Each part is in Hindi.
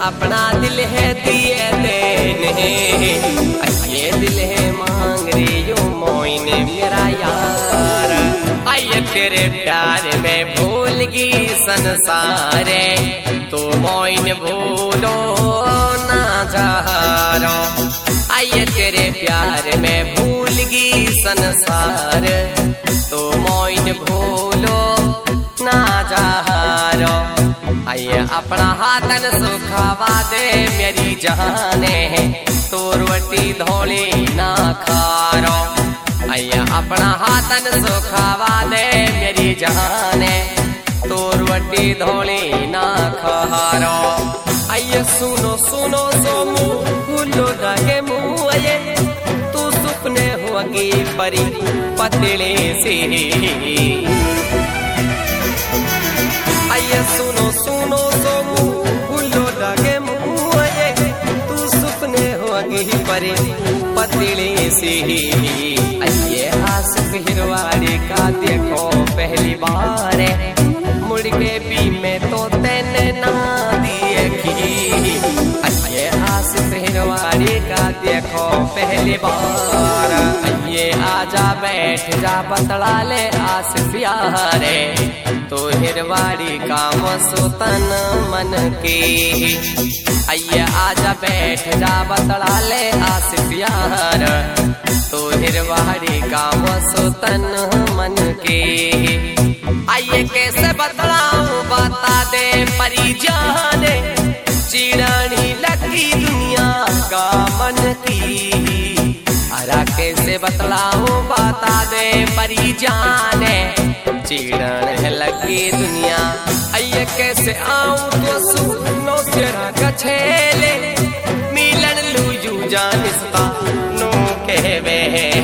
अपना दिल है दिए देने, ये दिल है मांग रे यो मोइन मेरा यार। आइए तेरे प्यार में भूल गई संसार, तो मोइन भूलो ना जारो। आइए तेरे प्यार में भूल गई संसार, तो मोइन भूलो ना जारो। आइए अपना हाथन सुखावा दे मेरी जाने, तो रोटी धोली ना खारो। आइए अपना हाथन सुखावा दे मेरी जाने, तो रोटी धोली ना खारो। आइए सुनो सुनो सोमू भूलो लगे मुँह, आइए तू सुपने होगी परी पतले से। आइए सुनो सुनो सोमू भूलो लगे मुँह, आइए तू सुपने होगी परी पतले से। आइए आसिफ हिरवाड़ी का देखो पहली बार, मुड़ के भी मैं तो तेने ना देखी। आइए आसिफ हिरवाड़ी का देखो पहली बार, आइए आजा बैठ जा बतला ले आसिफ यारे, तो हिरवाड़ी का मसुतन मन की। आइए आजा बैठ जा बतला ले आसिफ यार, तो हिरवाड़ी का मसुतन मन की। आइए कैसे बतलाऊं बता दे परी जाने, चिड़ानी लगी दुनिया का मन की। अरा कैसे बतलाऊं बता दे परी जाने, चिड़न लगी दुनिया। आइए कैसे आऊं तो सुनो तेरा कछेले, मिलन लूजू जानिस्ता नो कहवे।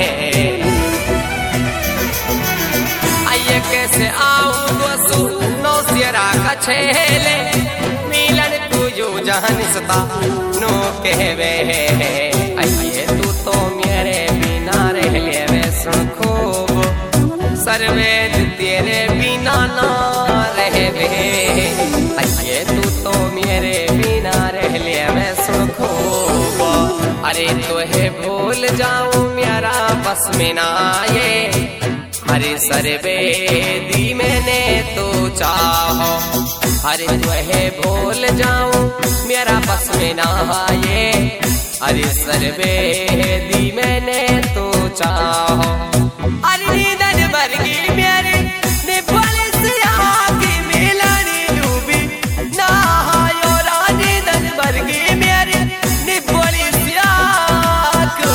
आइए कैसे आऊं तो सुनो तेरा कछेले, मिलन लूजू जानिस्ता नो कहवे। आइए तू तो मेरे बिना रह ले सुन खूब, सर्वेद तेरे बिना ना रहवे। आइए तू तो मेरे बिना रह ले मैं सुन खूब, अरे तुहे भूल जाऊं मेरा बस में ना ये। अरे सर्वेदी मैंने तो चाहो, अरे तुहे भूल जाऊं मेरा बस में ना ये। अरे सर्वेदी मैंने तो चाहो, अरे नींदन वर्गी मेरे निभल से आके मिलनी डूबी ना हायो रानी दन वर्गी मेरे निभल से आके।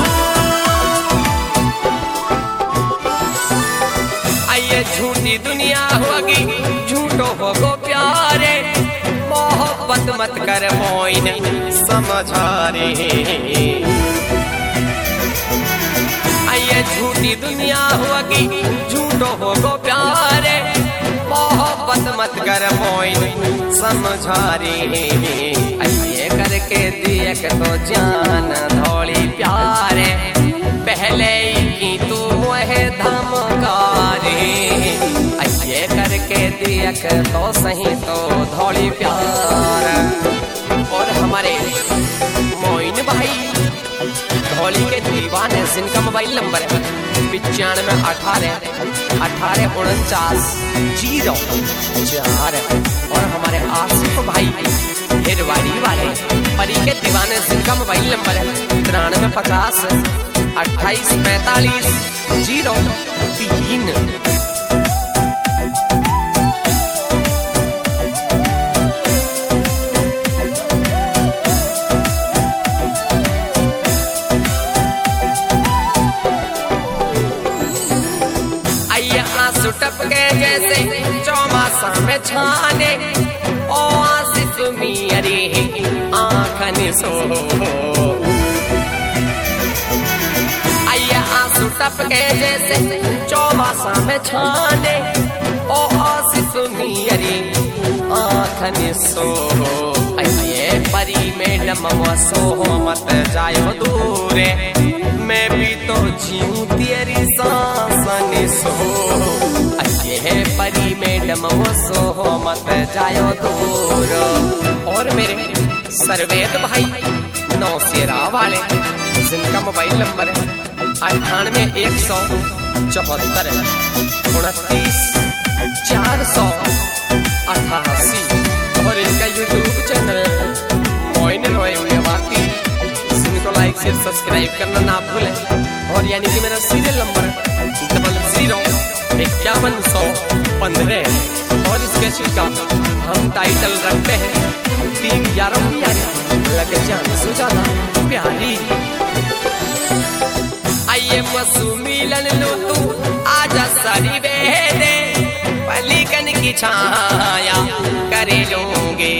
आइए झूठी दुनिया होगी झूठो होगो प्यारे, मोहब्बत मत कर मोइन समझा रे। आइए झूठी दुनिया होगी झूठो होगो प्यारे, मोहब्बत मत कर मोइन समझा रे। आइए करके देख तो जान धौली प्यारे, पहले की तू मुहे धमकारे। आइए करके देख तो सही तो धौली प्यार। और हमारे मोइन भाई धौली के दीवाने जिनका मोबाइल नंबर है 9518494004। और हमारे आसिफ भाई हिरवाड़ी वाले परी के दीवाने जिनका मोबाइल नंबर है 9350 2845 03। टपके जैसे चौमासा में छाने, ओ आसिफ मेरी आँखन सो। आइए आंसू टपके जैसे चौमासा में छाने, ओ आसिफ मेरी आँखन सो। आइए परी मैडम वसो मत जायो दूरे, मैं भी तो जीऊं तेरी सांसन सो। ये परी मैडम वसो मत जायो दूर। और मेरे सर्वेद भाई नौशेरा वाले, जिनका मोबाइल नंबर है 98-174 29 488 और इनका यूट्यूब चैनल मोइन रोयवाती, जिनको लाइक शेयर सब्सक्राइब करना ना भूलें। और यानी कि मेरा सीरियल नंबर 005115 और इस कैसेट का हम टाइटल रखते हैं 3 यारों की यारी लगे जान से ज्यादा प्यारी। आइए मसू मिलन लो तू आजा सारी बेदे, पलीकन की छाया करे लोगे।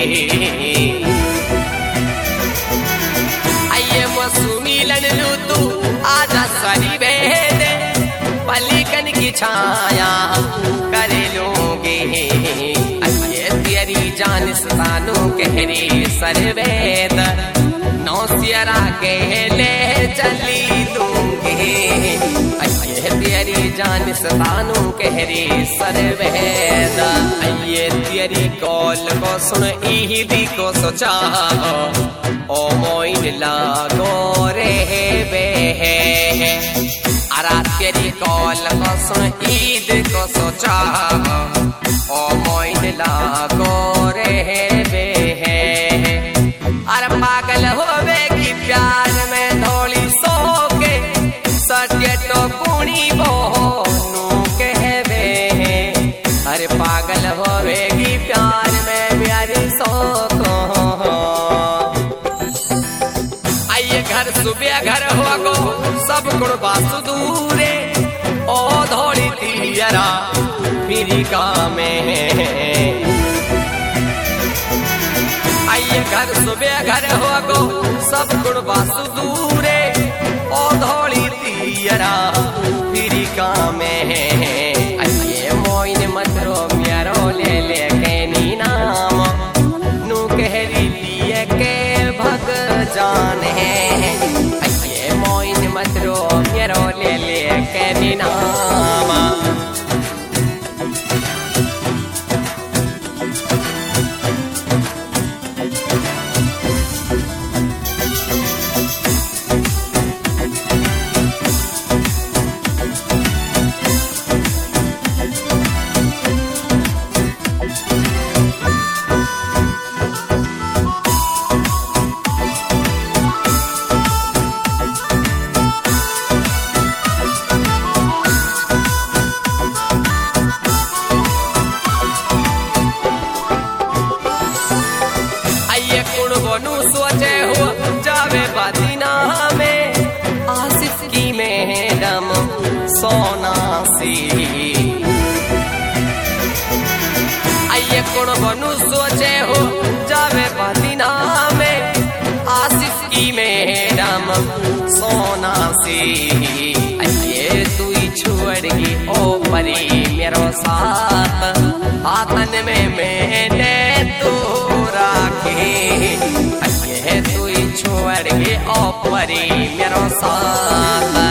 आइए मसू मिलन लो तू आजा सारी बेदे, पलीकन की छाया करे लोगे। आइए तेरी जान स्थानों कहरे सर्वेद, नौशेरा के ले चली दूंगे। आइए तेरी जान स्थानों कहरे सर्वेद, आइए तेरी कॉल को सुन ईदी को सोचा, ओ मोइन लागो रे बे। अरा तेरी कॉल को सुन ईद को सोचा, ओ मोइन लागो रे बे। अरे पागल होवेगी प्यार में धोली सो के, सत्य तो पुणी बोनू कहवे। अरे पागल होवेगी प्यार में प्यारी सो को। आइए घर सुबह घर होगो सब गुण बासु दूरे, ओ धोली तियरा फिरी का में। आइए घर सुबह घर होगो सब गुण बासु दूरे, ओ धोली तियरा फिरी का में। आइए मोइन मतरो म्यारो ले ले कैनी नाम, नू कहरी लिए के भग जाने। आइए मोइन मतरो म्यारो ले ले कैनी नाम। सोचे हो जावे बादीना में आसिफ की मैडम सोना सी। आइए कौन बनू सोचे हो जावे बादीना में आसिफ की मैडम सोना सी। आइए तू ही छोड़गी ओ परी मेरो साथ, आतन में मैंने तू राखे। तू ही छोड़ के ओ परी मेरो साथ।